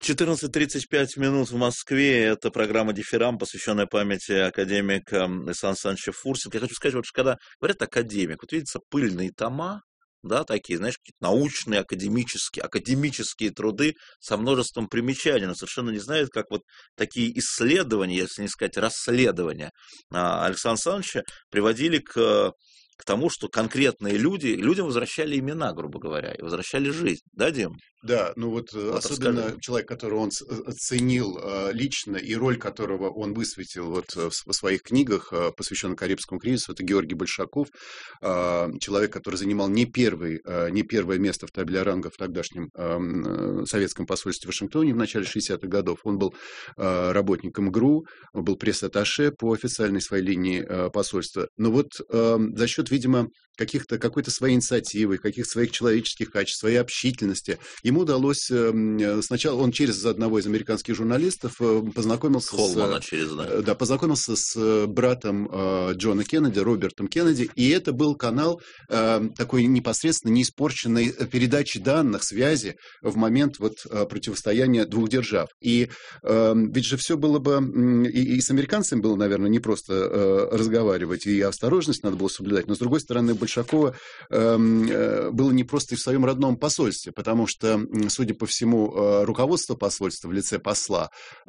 14:35 в Москве. Это программа «Дифирам», посвященная памяти академика Сан Саныча Фурсенко. Я хочу сказать, вот когда говорят академик, вот видится пыльные тома, да, такие, знаешь, какие-то научные, академические труды со множеством примечаний, но совершенно не знают, как вот такие исследования, если не сказать расследования Александра Александровича приводили к тому, что конкретные людям возвращали имена, грубо говоря, и возвращали жизнь. Да, Дим? Да, ну вот особенно расскажи. Человек, которого он оценил лично и роль которого он высветил вот в своих книгах, посвященных Карибскому кризису, это Георгий Большаков, человек, который занимал не первое место в табле ранга в тогдашнем советском посольстве в Вашингтоне в начале 60-х годов. Он был работником ГРУ, он был пресс-атташе по официальной своей линии посольства. Но вот за счет, видимо, какой-то своей инициативы, каких-то своих человеческих качеств, своей общительности, ему удалось, сначала он через одного из американских журналистов познакомился познакомился с братом Джона Кеннеди, Робертом Кеннеди, и это был канал такой непосредственно неиспорченной передачи данных, связи в момент вот противостояния двух держав. И ведь же все было бы, и с американцами было, наверное, не просто разговаривать, и осторожность надо было соблюдать, но, с другой стороны, Большакова было не просто и в своем родном посольстве, потому что, судя по всему, руководство посольства в лице посла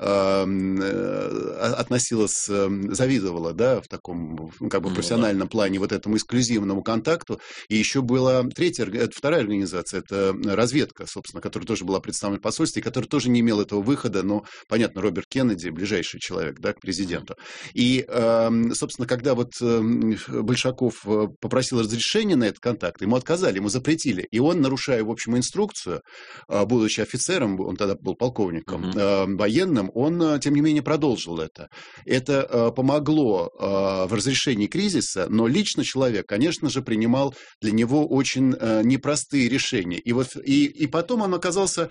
завидовало, да, в таком как бы профессиональном плане вот этому эксклюзивному контакту. И еще была вторая организация, это разведка, собственно, которая тоже была представлена в посольстве, и которая тоже не имела этого выхода, но, понятно, Роберт Кеннеди, ближайший человек, да, к президенту. И, собственно, когда вот Большаков попросил разрешения на этот контакт, ему отказали, ему запретили. И он, нарушая, в общем, инструкцию, будучи офицером, он тогда был полковником, военным, он, тем не менее, продолжил это. Это помогло в разрешении кризиса, но лично человек, конечно же, принимал для него очень непростые решения. И потом он оказался...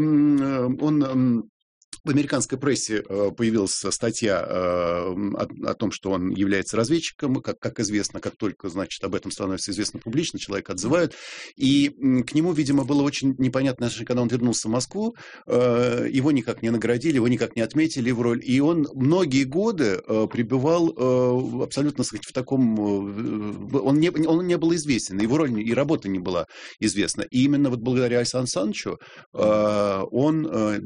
В американской прессе появилась статья о том, что он является разведчиком, как известно, как только, значит, об этом становится известно публично, человека отзывают. И к нему, видимо, было очень непонятно, когда он вернулся в Москву, его никак не наградили, его никак не отметили в роль. И он многие годы пребывал абсолютно, так сказать, в таком... Он не был известен, его роль и работа не была известна. И именно вот благодаря Александру Александровичу он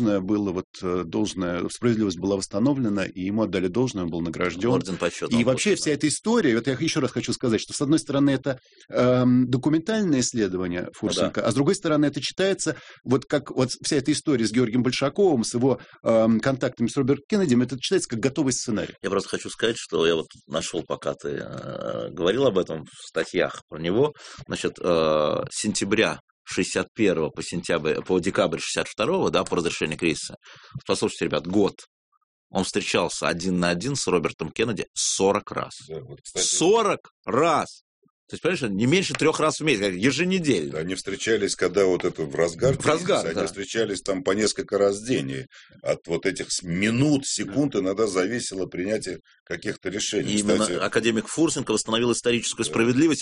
должная справедливость была восстановлена, и ему отдали должное, он был награжден. Орден почета. И вообще вся эта история, вот я еще раз хочу сказать, что с одной стороны это документальное исследование Фурсенко, а с другой стороны это читается, вот как вот вся эта история с Георгием Большаковым, с его контактами с Робертом Кеннедием, это читается как готовый сценарий. Я просто хочу сказать, что я вот нашел, пока ты говорил об этом в статьях про него, значит, с сентября 61 по декабрь 62, да, по разрешению кризиса. Послушайте, ребят, год. Он встречался 1 на 1 с Робертом Кеннеди 40 раз. Да, вот, кстати, 40 раз! То есть, понимаешь, не меньше 3 раз в месяц, как еженедельно. Они встречались, когда вот это в разгар кризиса, да. Они встречались там по несколько раз в день. И от вот этих минут, секунд иногда зависело принятие каких-то решений. И именно академик Фурсенко восстановил историческую справедливость.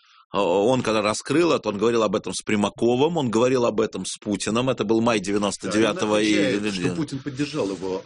Он когда раскрыл это, он говорил об этом с Примаковым, он говорил об этом с Путиным, это был май 99-го. Что Путин поддержал его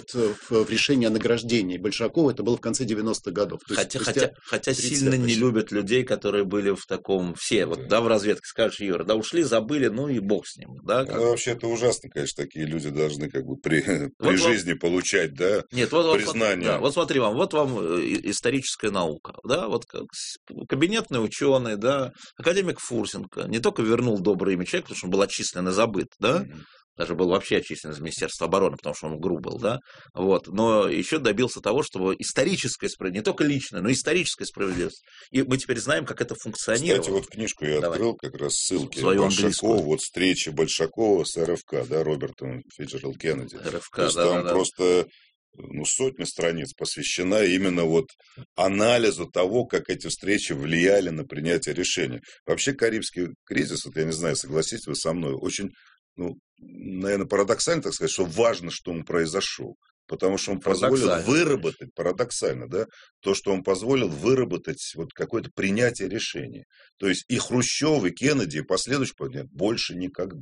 в решении о награждении Большакова, это было в конце 90-х годов. Хотя сильно не любят людей, которые были в таком, все, вот, да, в разведке, скажешь, Юра, да, ушли, забыли, ну и бог с ним. Да, вообще это ужасно, конечно, такие люди должны как бы при жизни получать, да, признание. Вот смотри вам, вот вам историческая наука, да, вот кабинетный ученый, да, академик Фурсенко не только вернул доброе имя человека, потому что он был отчислен и забыт, да, даже был вообще отчислен из Министерства обороны, потому что он в ГРУ был, да, вот, но еще добился того, чтобы историческая справедливость, не только личная, но и историческая справедливость. И мы теперь знаем, как это функционирует. Кстати, вот книжку я открыл, как раз ссылки Большакова, вот встреча Большакова с РФК, да, Робертом Фиджеральд Кеннеди. РФК, то есть там просто... сотни страниц посвящена именно вот анализу того, как эти встречи влияли на принятие решений. Вообще Карибский кризис, вот я не знаю, согласитесь вы со мной, очень, наверное, парадоксально, так сказать, что важно, что он произошел. Потому что он позволил выработать, парадоксально, да, то, что он позволил выработать вот какое-то принятие решения. То есть и Хрущев, и Кеннеди, и последующие больше никогда.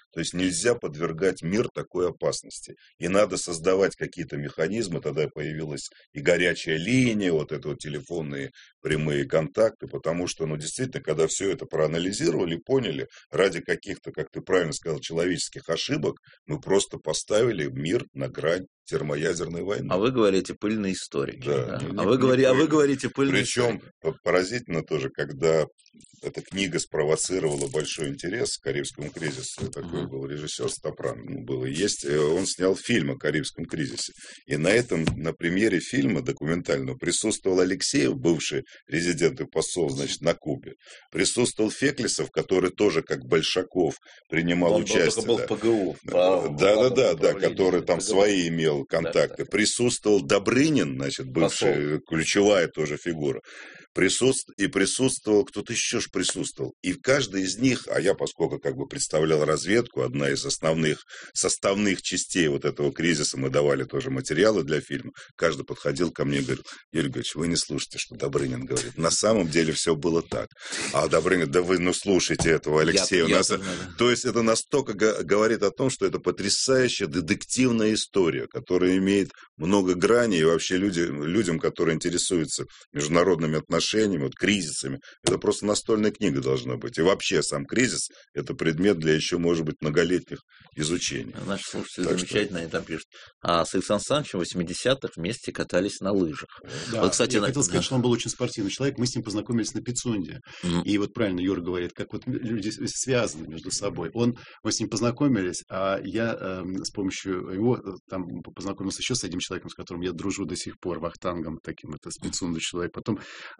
То есть нельзя подвергать мир такой опасности. И надо создавать какие-то механизмы. Тогда появилась и горячая линия, вот это вот телефонные прямые контакты, потому что, ну, действительно, когда все это проанализировали, поняли, ради каких-то, как ты правильно сказал, человеческих ошибок, мы просто поставили мир на грань термоядерной войны. А вы говорите пыльные историки. Да. А вы говорите пыльные историки. Причем поразительно тоже, когда эта книга спровоцировала большой интерес к Карибскому кризису. Такой был режиссер Стопран, был и есть. Он снял фильм о Карибском кризисе. И на примере фильма документального присутствовал Алексеев, бывший резидент и посол, значит, на Кубе. Присутствовал Феклисов, который тоже, как Большаков, принимал участие. Он был ПГУ. Да, который там свои имел контакты. Да. Присутствовал Добрынин, значит, бывший, ключевая тоже фигура. Присутствовал, кто-то еще ж присутствовал. И каждый из них, а я, поскольку как бы представлял разведку, одна из основных составных частей вот этого кризиса, мы давали тоже материалы для фильма, каждый подходил ко мне и говорил: Юрий Григорьевич, вы не слушайте, что Добрынин говорит. На самом деле все было так. А Добрынин: да вы, слушайте этого Алексея. То есть это настолько говорит о том, что это потрясающая детективная история, которая имеет много граней, и вообще людям, которые интересуются международными отношениями, вот, кризисами, это просто настольная книга должна быть. И вообще сам кризис – это предмет для еще, может быть, многолетних изучений. Наши слушатели замечательно, они там пишут. А с Александром Александровичем в 80-х вместе катались на лыжах. Да, вот, кстати, я хотел сказать, что он был очень спортивный человек. Мы с ним познакомились на Пицунде. И вот правильно Юра говорит, как вот люди связаны между собой. Мы с ним познакомились, а я с помощью его там познакомился еще с одним человеком, с которым я дружу до сих пор, Вахтангом, таким, это с Пицунды человек. Потом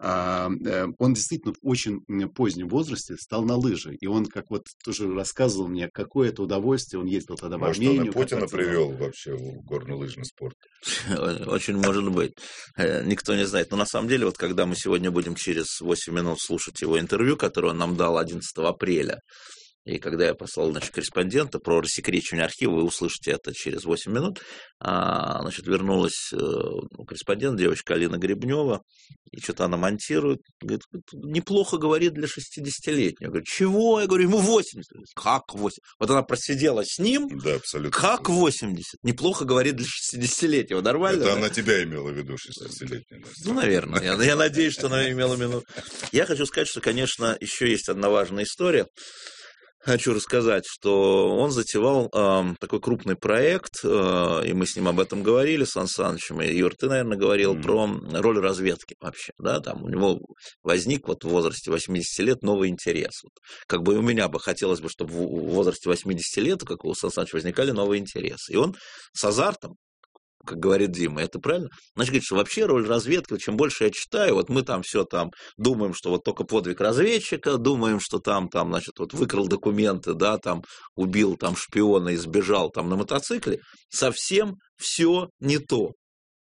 он действительно в очень позднем возрасте стал на лыжи. И он, как вот тоже рассказывал мне, какое это удовольствие. Он ездил тогда в Армению. Может, он и Путина привел вообще в горнолыжный спорт? Очень может быть. Никто не знает. Но на самом деле, вот когда мы сегодня будем через 8 минут слушать его интервью, которое он нам дал 11 апреля, и когда я послал, значит, корреспондента про рассекречивание архива, вы услышите это через 8 минут. Значит, вернулась корреспондент, девочка Алина Гребнева, и что-то она монтирует. Говорит: неплохо говорит для 60-летнего. Я говорю: чего? Я говорю: ему 80. Как 80? Вот она просидела с ним. Да, абсолютно. Как 80? Неплохо говорит для 60-летнего. Нормально? Это да? Она тебя имела в виду, 60-летнего. Ну, наверное. Я надеюсь, что она имела в виду. Я хочу сказать, что, конечно, еще есть одна важная история. Хочу рассказать, что он затевал такой крупный проект, и мы с ним об этом говорили, с Сан Санычем, и Юр, ты, наверное, говорил про роль разведки вообще, да, там у него возник вот в возрасте 80 лет новый интерес. Вот, как бы у меня бы хотелось бы, чтобы в возрасте 80 лет, как у Сан Саныча, возникали новые интересы. И он с азартом, как говорит Дима, это правильно? Значит, говорит, что вообще роль разведки, чем больше я читаю, вот мы там все там думаем, что вот только подвиг разведчика, думаем, что там, значит, вот выкрал документы, да, там убил там шпиона и сбежал там на мотоцикле. Совсем все не то.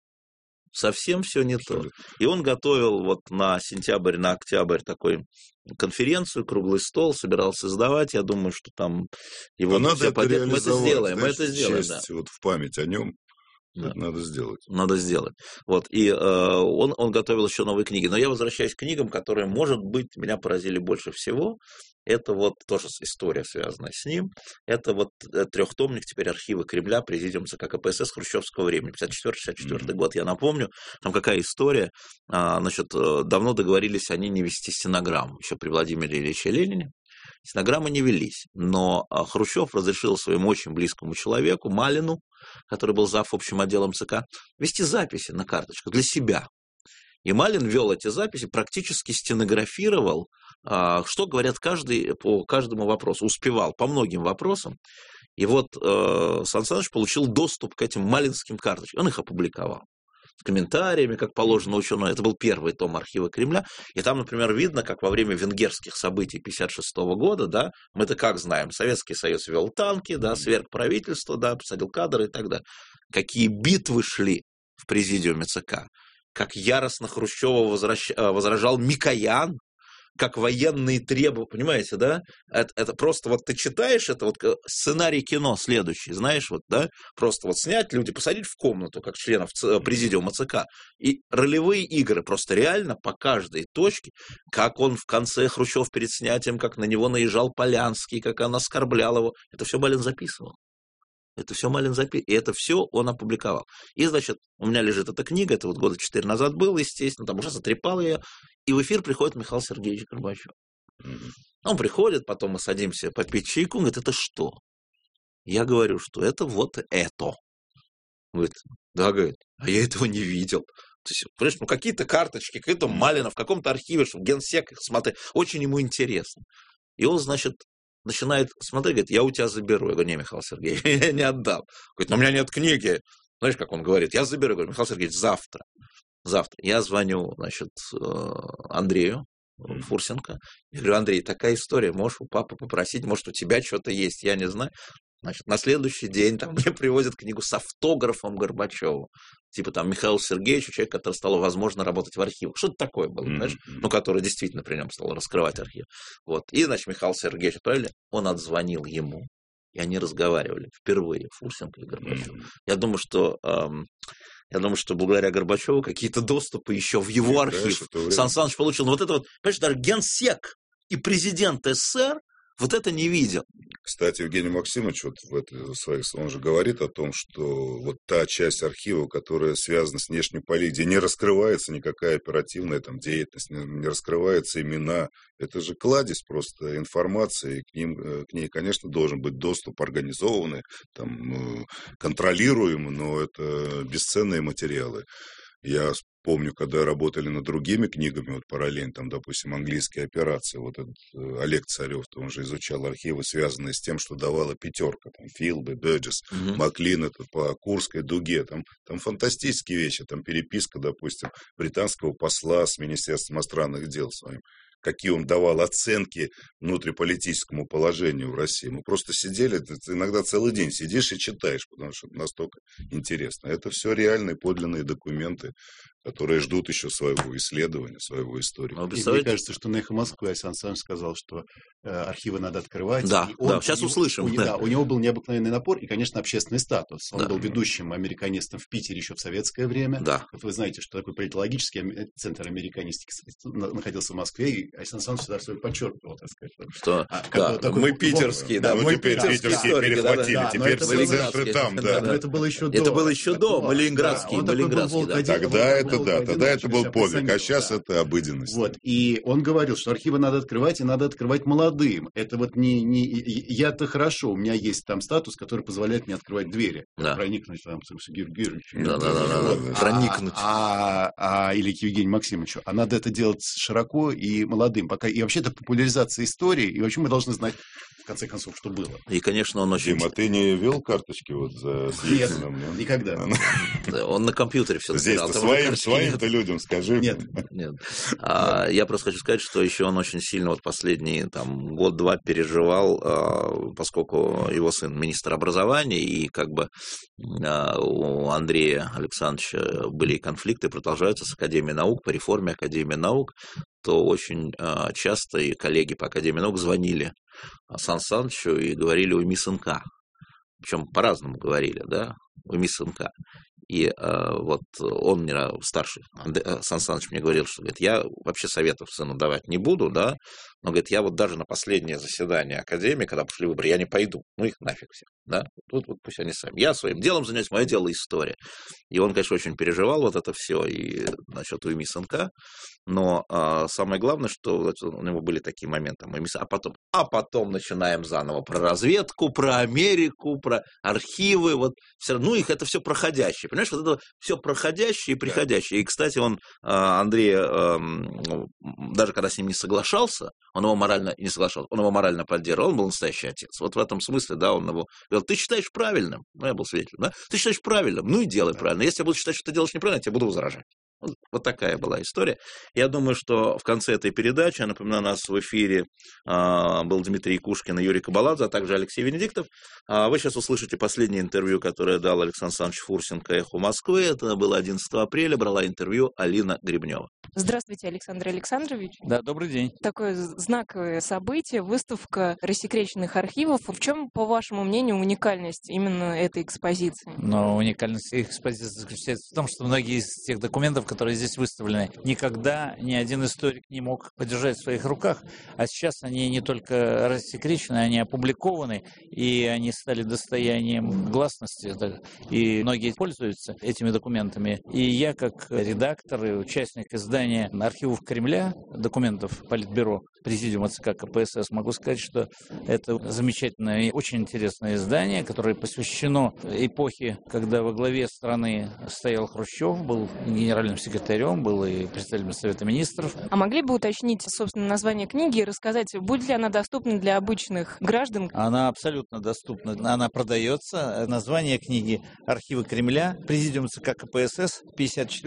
Совсем все не то. И он готовил вот на сентябрь, на октябрь такой конференцию, круглый стол, собирался сдавать. Я думаю, что там его все поддержат. Мы это сделаем, да. Вот в память о нем. Да. Это надо сделать. Надо сделать. Вот. И он готовил еще новые книги. Но я возвращаюсь к книгам, которые, может быть, меня поразили больше всего. Это вот тоже история, связанная с ним. Это вот трехтомник теперь архивы Кремля, президиум ЦК КПСС хрущевского времени, 54-64 год. Я напомню, там какая история. Значит, давно договорились они не вести стенограмму, еще при Владимире Ильиче Ленине. Стенограммы не велись, но Хрущев разрешил своему очень близкому человеку, Малину, который был зав. Общим отделом ЦК, вести записи на карточках для себя. И Малин вел эти записи, практически стенографировал, что говорят каждый по каждому вопросу, успевал по многим вопросам. И вот Сан Саныч получил доступ к этим малинским карточкам, он их опубликовал. С комментариями, как положено ученого. Это был первый том архива Кремля. И там, например, видно, как во время венгерских событий 1956 года, да, мы-то как знаем, Советский Союз вел танки, да, сверг правительство, да, посадил кадры и так далее. Какие битвы шли в президиуме ЦК. Как яростно Хрущева возражал Микоян, как военные требования, понимаете, да? Это просто вот ты читаешь, это вот сценарий кино следующий, знаешь, вот, да? Просто вот снять, люди посадить в комнату, как членов президиума ЦК, и ролевые игры просто реально по каждой точке, как он в конце Хрущев перед снятием, как на него наезжал Полянский, как он оскорблял его, это все Малин записывал. Это все Малин записывал, и это все он опубликовал. И, значит, у меня лежит эта книга, это вот года 4 назад было, естественно, там уже затрепал ее, и в эфир приходит Михаил Сергеевич Горбачев. Он приходит, потом мы садимся попить чайку, он говорит, это что? Я говорю, что это вот это. Говорит, да, говорит, а я этого не видел. То есть, понимаешь, ну какие-то карточки, какие-то Малина в каком-то архиве, чтобы генсек их смотрел, очень ему интересно. И он, значит, начинает смотреть, говорит, я у тебя заберу. Я говорю, не, Михаил Сергеевич, я не отдам. Говорит, но у меня нет книги. Знаешь, как он говорит, я заберу. Я говорю, Михаил Сергеевич, завтра. Я звоню, значит, Андрею Фурсенко. Я говорю, Андрей, такая история, можешь у папы попросить, может, у тебя что-то есть, я не знаю. Значит, на следующий день там мне привозят книгу с автографом Горбачева. Типа там Михаил Сергеевич, человек, который стало возможно работать в архивах. Что-то такое было, знаешь? Ну, который действительно при нем стал раскрывать архив. Вот. И, значит, Михаил Сергеевич отправили, он отзвонил ему, и они разговаривали впервые, Фурсенко и Горбачев. Я думаю, что благодаря Горбачеву какие-то доступы еще в его архив Сан Саныч получил. Но вот это вот, понимаешь, даже генсек и президент СССР вот это не видел. Кстати, Евгений Максимович, вот он же говорит о том, что вот та часть архива, которая связана с внешней политикой, где не раскрывается никакая оперативная там деятельность, не раскрываются имена, это же кладезь просто информации, к ней, конечно, должен быть доступ организованный, там, контролируемый, но это бесценные материалы. Я помню, когда работали над другими книгами, вот параллельно, там, допустим, английские операции, вот этот Олег Царев, он же изучал архивы, связанные с тем, что давала пятерка, там, Филби, Бёрджес, Маклин, это по Курской дуге, там фантастические вещи, там переписка, допустим, британского посла с Министерством иностранных дел своим, какие он давал оценки внутриполитическому положению в России. Мы просто сидели, иногда целый день сидишь и читаешь, потому что это настолько интересно. Это все реальные подлинные документы, которые ждут еще своего исследования, своего истории. Мне кажется, что на «Эхо Москвы» Сан Саныч сказал, что архивы надо открывать. Да, сейчас услышим. У него был необыкновенный напор и, конечно, общественный статус. Он был ведущим американистом в Питере еще в советское время. Да. Вот вы знаете, что такой политологический центр американистики находился в Москве, и Сан Саныч всегда все подчеркивал, так сказать. Что мы питерские, да. Мы теперь питерские перехватили, теперь все центры там, да. Но это было еще до. Это было еще до, мы ленинградские. Тогда это был подвиг, а сейчас это обыденность. Вот, и он говорил, что архивы надо открывать, и надо открывать молодым. Это вот я-то хорошо, у меня есть там статус, который позволяет мне открывать двери. Да. Проникнуть там к Сергею Георгиевичу. Да. Проникнуть. Или к Евгению Максимовичу. А надо это делать широко и молодым. И вообще это популяризация истории, и вообще мы должны знать, в конце концов, что было. И, конечно, он очень... Дима, ты не вел карточки вот за Ельциным? Нет, никогда. Он на компьютере все написал. Здесь своим-то людям скажи. Нет. Я просто хочу сказать, что еще он очень сильно вот последние там год-два переживал, поскольку его сын министр образования, и как бы у Андрея Александровича были конфликты, продолжаются с Академией наук, по реформе Академии наук, то очень часто и коллеги по Академии наук звонили Сан Санычу и говорили уйми сынка. Причем по-разному говорили, да, уйми сынка. И вот он мне, старший, Сан Саныч мне говорил, что, говорит, я вообще советов сыну давать не буду, да, но, говорит, я вот даже на последнее заседание Академии, когда пошли выборы, я не пойду, ну их нафиг всех, да, вот пусть они сами. Я своим делом занимаюсь, мое дело история. И он, конечно, очень переживал вот это все и насчет уйми сынка, но самое главное, что вот у него были такие моменты, а потом начинаем заново про разведку, про Америку, про архивы, вот все равно, их это все проходящее, понимаешь, вот это все проходящее и приходящее. И, кстати, он, Андрей, даже когда с ним не соглашался, он его морально не соглашался, он его морально поддерживал, он был настоящий отец. Вот в этом смысле, да, он его говорил, ты считаешь правильным, ну, я был свидетелем, да, ты считаешь правильным, ну и делай правильно. Если я буду считать, что ты делаешь неправильно, я тебе буду возражать. Вот такая была история. Я думаю, что в конце этой передачи, я напоминаю, у нас в эфире был Дмитрий Кушкин и Юрий Кабаладзе, а также Алексей Венедиктов. Вы сейчас услышите последнее интервью, которое дал Александр Александрович Фурсенко «Эху Москвы». Это было 11 апреля, брала интервью Алина Гребнева. Здравствуйте, Александр Александрович. Да, добрый день. Такое знаковое событие, выставка рассекреченных архивов. В чем, по вашему мнению, уникальность именно этой экспозиции? Но уникальность экспозиции заключается в том, что многие из тех документов, которые здесь выставлены, никогда ни один историк не мог подержать в своих руках. А сейчас они не только рассекречены, они опубликованы, и они стали достоянием гласности. И многие пользуются этими документами. И я, как редактор и участник издания архивов Кремля, документов Политбюро, Президиума ЦК КПСС, могу сказать, что это замечательное и очень интересное издание, которое посвящено эпохе, когда во главе страны стоял Хрущев, был генеральным секретарем, был и председателем Совета Министров. А могли бы уточнить, собственно, название книги и рассказать, будет ли она доступна для обычных граждан? Она абсолютно доступна, она продается. Название книги «Архивы Кремля», Президиум ЦК КПСС в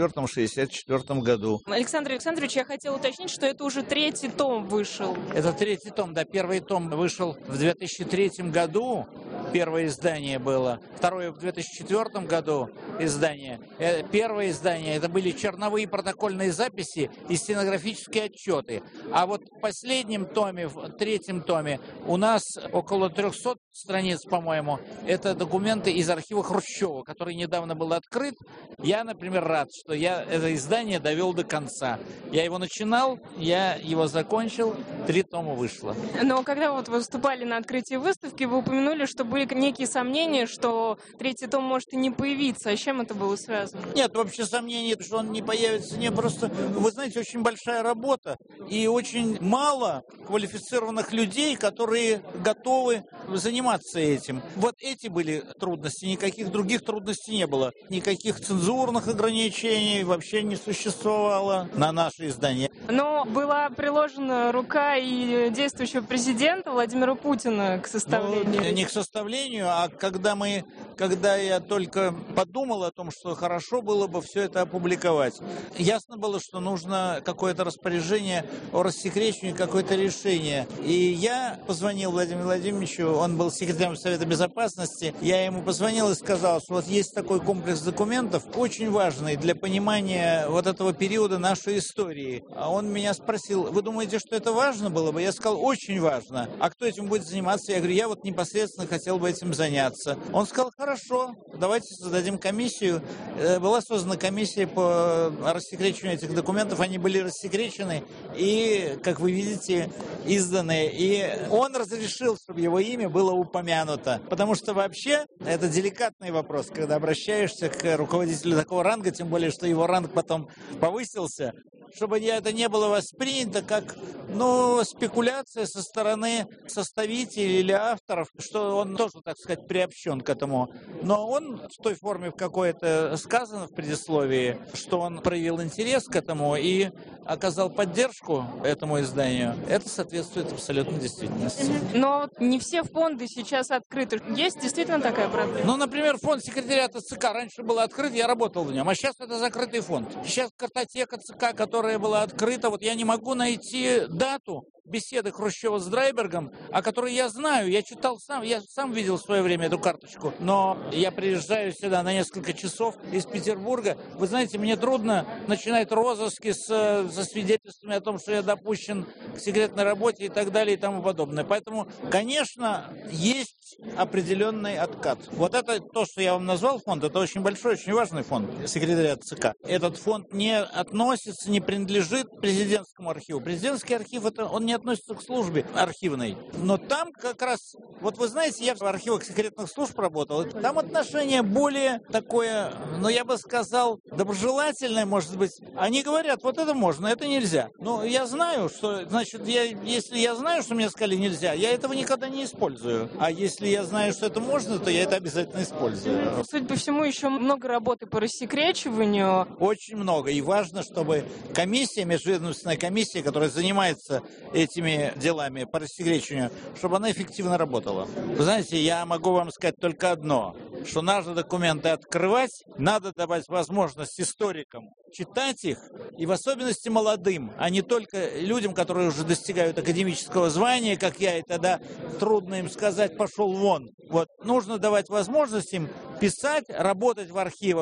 1954-1964 году. Александр Александрович, я хотела уточнить, что это уже 3-й том вышел. Это 3-й том, да, 1-й том вышел в 2003 году, первое издание было, второе в 2004 году издание. Первое издание, это были черновые протокольные записи и стенографические отчеты. А вот в последнем томе, в 3-м томе, у нас около 300 страниц, по-моему, это документы из архива Хрущева, который недавно был открыт. Я, например, рад, что я это издание довел до конца. Я его начинал, я его закончил, 3 тома вышло. Но когда вот выступали на открытии выставки, вы упомянули, что были некие сомнения, что 3-й том может и не появиться. А с чем это было связано? Нет, вообще сомнений, что он не появится. Не, просто, вы знаете, очень большая работа и очень мало квалифицированных людей, которые готовы заниматься этим. Вот эти были трудности, никаких других трудностей не было. Никаких цензурных ограничений вообще не существовало на наше издание. Но была приложена рука и действующего президента Владимира Путина к составлению. Ну, не к составлению, а когда я только подумал о том, что хорошо было бы все это опубликовать. Ясно было, что нужно какое-то распоряжение о рассекречении, какое-то решение. И я позвонил Владимиру Владимировичу, он был секретарем Совета Безопасности, я ему позвонил и сказал, что вот есть такой комплекс документов, очень важный для понимания вот этого периода нашей истории. А он меня спросил, вы думаете, что это важно было бы? Я сказал, очень важно. А кто этим будет заниматься? Я говорю, я вот непосредственно хотел бы этим заняться. Он сказал, хорошо, давайте создадим комиссию. Была создана комиссия по рассекречиванию этих документов. Они были рассекречены и, как вы видите, изданы. И он разрешил, чтобы его имя было упомянуто. Потому что вообще это деликатный вопрос, когда обращаешься к руководителю такого ранга, тем более, что его ранг потом повысился, чтобы это не было воспринято как, спекуляция со стороны составителей или авторов, что он тоже, так сказать, приобщен к этому. Но он в той форме, в какой это сказано в предисловии, что он проявил интерес к этому и оказал поддержку этому изданию, это соответствует абсолютно действительности. Но не все фонды сейчас открыты. Есть действительно такая проблема? Например, фонд секретариата ЦК раньше был открыт, я работал в нем, а сейчас это закрытый фонд. Сейчас картотека ЦК, которая была открыта, вот я не могу найти дату беседы Хрущева с Драйбергом, о которой я знаю, я читал сам, я сам видел в свое время эту карточку, но я приезжаю сюда на несколько часов из Петербурга. Вы знаете, мне трудно начинать розыски со свидетельствами о том, что я допущен к секретной работе и так далее и тому подобное. Поэтому, конечно, есть определенный откат. Вот это то, что я вам назвал фонд, это очень большой, очень важный фонд секретариата ЦК. Этот фонд не относится, не принадлежит президентскому архиву. Президентский архив, он не относится к службе архивной. Но там как раз, вот вы знаете, я в архивах секретных служб работал, там отношение более такое, я бы сказал, доброжелательное, может быть. Они говорят, вот это можно, это нельзя. Я знаю, что, значит, если я знаю, что мне сказали нельзя, я этого никогда не использую. А если я знаю, что это можно, то я это обязательно использую. Судя по всему, еще много работы по рассекречиванию. Очень много. И важно, чтобы комиссия, межведомственная комиссия, которая занимается этими делами по рассекречиванию, чтобы она эффективно работала. Вы знаете, я могу вам сказать только одно, что надо документы открывать, надо давать возможность историкам читать их, и в особенности молодым, а не только людям, которые уже достигают академического звания, как я, и тогда трудно им сказать «пошел вон». Вот, нужно давать возможность им писать, работать в архивах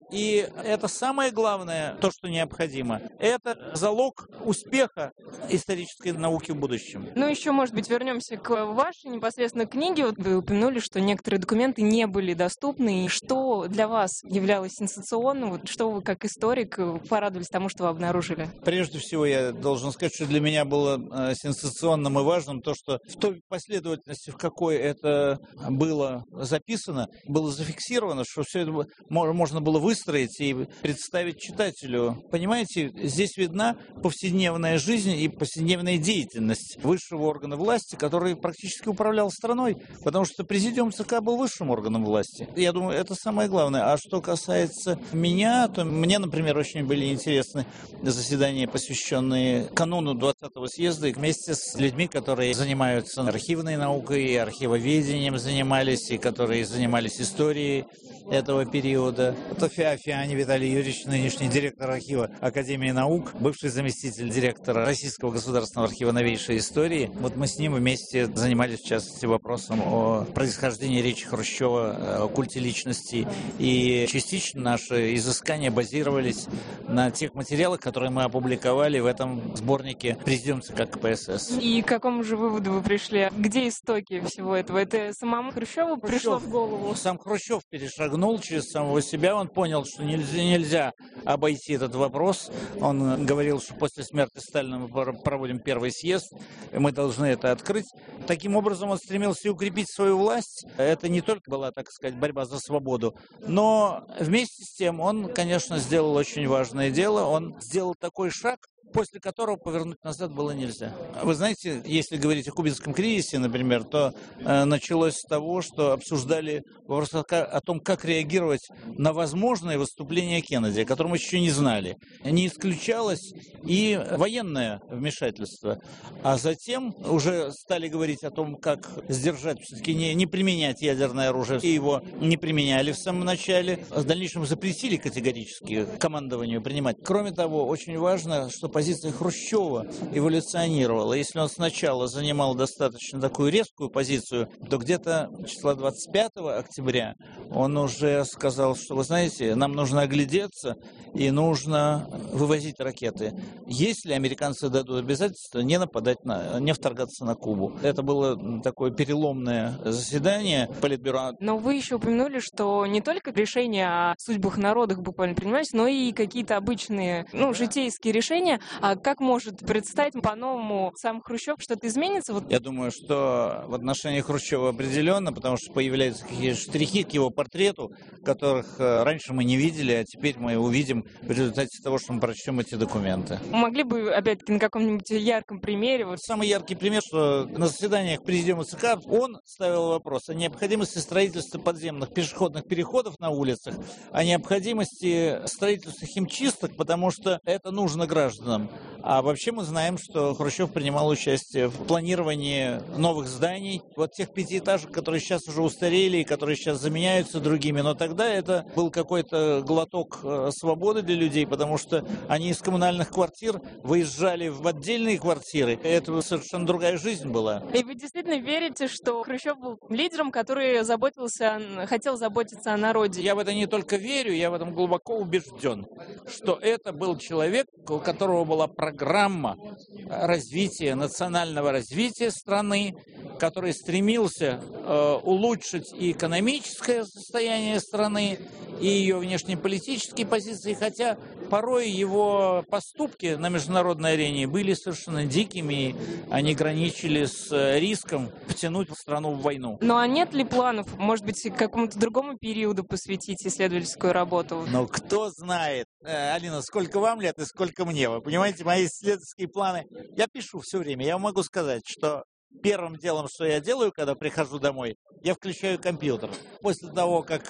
И это самое главное, то, что необходимо. Это залог успеха исторической науки в будущем. Ну, еще, может быть, вернемся к вашей непосредственно книге. Вот вы упомянули, что некоторые документы не были доступны. И что для вас являлось сенсационным? Вот что вы, как историк, порадовались тому, что вы обнаружили? Прежде всего, я должен сказать, что для меня было сенсационным и важным то, что в той последовательности, в какой это было записано, было зафиксировано, что все это можно было выстроить и представить читателю. Понимаете, здесь видна повседневная жизнь и повседневная деятельность высшего органа власти, который практически управлял страной, потому что президиум ЦК был высшим органом власти. Я думаю, это самое главное. А что касается меня, то мне, например, очень были интересны заседания, посвященные кануну 20-го съезда, вместе с людьми, которые занимаются архивной наукой и архивоведением занимались, и которые занимались историей этого периода. Это Феофани Виталий Юрьевич, нынешний директор архива Академии наук, бывший заместитель директора Российского государственного архива новейшей истории. Вот мы с ним вместе занимались, в частности, вопросом о происхождении речи Хрущева, о культе личности. И частично наши изыскания базировались на тех материалах, которые мы опубликовали в этом сборнике «Президиум ЦК КПСС». И к какому же выводу вы пришли? Где истоки всего этого? Это самому Хрущеву пришло в голову? Сам Хрущев перешагнул через самого себя. Он понял, что нельзя обойти этот вопрос. Он говорил, что после смерти Сталина мы проводим первый съезд, и мы должны это открыть. Таким образом, он стремился укрепить свою власть. Это не только была, так сказать, борьба за свободу, но вместе с тем он, конечно, сделал очень важное дело. Он сделал такой шаг, после которого повернуть назад было нельзя. Вы знаете, если говорить о кубинском кризисе, например, то началось с того, что обсуждали вопрос о том, как реагировать на возможное выступление Кеннеди, о котором мы еще не знали. Не исключалось и военное вмешательство. А затем уже стали говорить о том, как сдержать, все-таки не применять ядерное оружие. И его не применяли в самом начале. В дальнейшем запретили категорически командованию принимать. Кроме того, очень важно, что позиция Хрущева эволюционировала. Если он сначала занимал достаточно такую резкую позицию, то где-то числа 25 октября он уже сказал, что, вы знаете, нам нужно оглядеться и нужно вывозить ракеты. Если американцы дадут обязательство не нападать, не вторгаться на Кубу. Это было такое переломное заседание Политбюро. Но вы еще упомянули, что не только решения о судьбах народов буквально принимались, но и какие-то обычные, житейские решения. А как может представить по-новому сам Хрущев, что-то изменится? Я думаю, что в отношении Хрущева определенно, потому что появляются какие-то штрихи к его портрету, которых раньше мы не видели, а теперь мы увидим в результате того, что мы прочтем эти документы. Могли бы, опять-таки, на каком-нибудь ярком примере? Самый яркий пример, что на заседаниях Президиума ЦК он ставил вопрос о необходимости строительства подземных пешеходных переходов на улицах, о необходимости строительства химчисток, потому что это нужно гражданам. А вообще мы знаем, что Хрущев принимал участие в планировании новых зданий, вот тех пятиэтажек, которые сейчас уже устарели и которые сейчас заменяются другими. Но тогда это был какой-то глоток свободы для людей, потому что они из коммунальных квартир выезжали в отдельные квартиры. Это совершенно другая жизнь была. И вы действительно верите, что Хрущев был лидером, который хотел заботиться о народе? Я в это не только верю, я в этом глубоко убежден, что это был человек, у которого была программа развития, национального развития страны, который стремился улучшить и экономическое состояние страны, и ее внешнеполитические позиции, хотя порой его поступки на международной арене были совершенно дикими, они граничили с риском втянуть страну в войну. Ну а нет ли планов, может быть, какому-то другому периоду посвятить исследовательскую работу? Ну кто знает, Алина, сколько вам лет и сколько мне, вы понимаете, мои исследовательские планы. Я пишу все время, я могу сказать, что первым делом, что я делаю, когда прихожу домой, я включаю компьютер. После того, как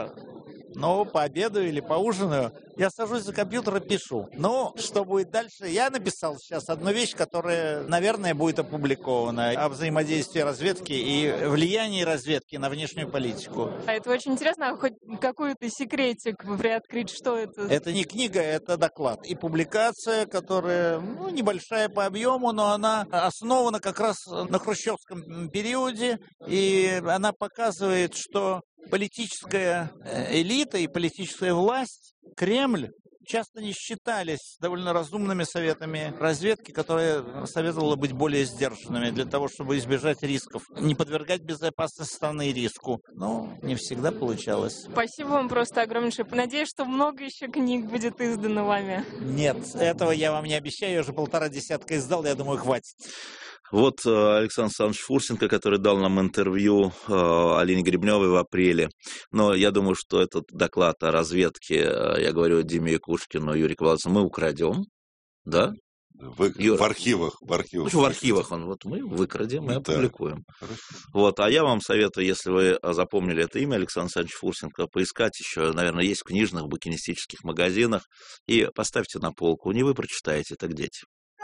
пообедаю или поужинаю, я сажусь за компьютер и пишу. Что будет дальше? Я написал сейчас одну вещь, которая, наверное, будет опубликована о взаимодействии разведки и влиянии разведки на внешнюю политику. Это очень интересно. А хоть какой-то секретик приоткрыть, что это? Это не книга, это доклад. И публикация, которая небольшая по объему, но она основана как раз на хрущевском периоде, и она показывает, что политическая элита и политическая власть, Кремль, часто не считались довольно разумными советами разведки, которые советовало быть более сдержанными для того, чтобы избежать рисков, не подвергать безопасность страны риску. Но не всегда получалось. Спасибо вам просто огромнейшее. Надеюсь, что много еще книг будет издано вами. Нет, этого я вам не обещаю. Я уже 1,5 десятка издал, я думаю, хватит. Вот Александр Александрович Фурсенко, который дал нам интервью Алине Гребневой в апреле. Но я думаю, что этот доклад о разведке, я говорю Диме Якушкину, Юрию Ковалевцу, мы украдем, да? В архивах. В архивах мы выкрадем и опубликуем. Вот, а я вам советую, если вы запомнили это имя, Александр Александрович Фурсенко, поискать еще, наверное, есть в книжных, букинистических магазинах, и поставьте на полку. Не вы прочитаете, так дети.